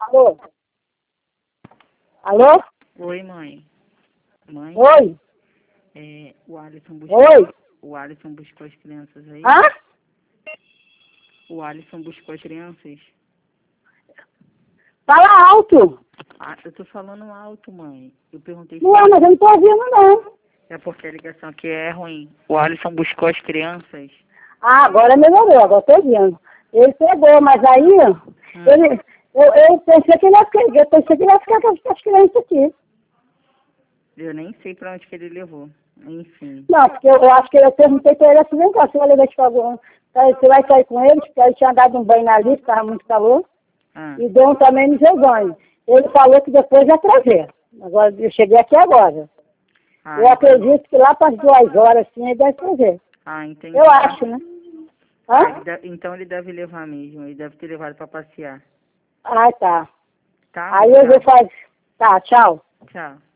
Alô? Alô? Oi, mãe. Mãe? Oi? O Alisson buscou. Oi? O Alisson buscou as crianças aí? Hã? O Alisson buscou as crianças? Fala alto. Ah, eu tô falando alto, mãe. Eu perguntei Não é, mas eu não tô ouvindo, não. é porque a ligação aqui é ruim. O Alisson buscou as crianças? Ah, agora melhorou, agora tô ouvindo. Ele pegou, mas aí, eu pensei que ele ia ficar, com as crianças aqui. Eu nem sei pra onde que ele levou. Enfim. Não, porque eu acho que eu perguntei pra ele assim, vem cá, você vai levar de favor, você vai sair com ele, porque ele tinha dado um banho na lista, estava muito calor, Ah, e deu um também no seu banho. Ele falou que depois ia trazer. Agora, eu cheguei aqui agora. Eu acredito que lá para as 2 horas, sim, ele deve trazer. entendi. Eu acho, né? Hã? Então ele deve levar mesmo. Ele deve ter levado pra passear. Ah, tá. Tá? Aí eu vou fazer. Tá, tchau. Tchau.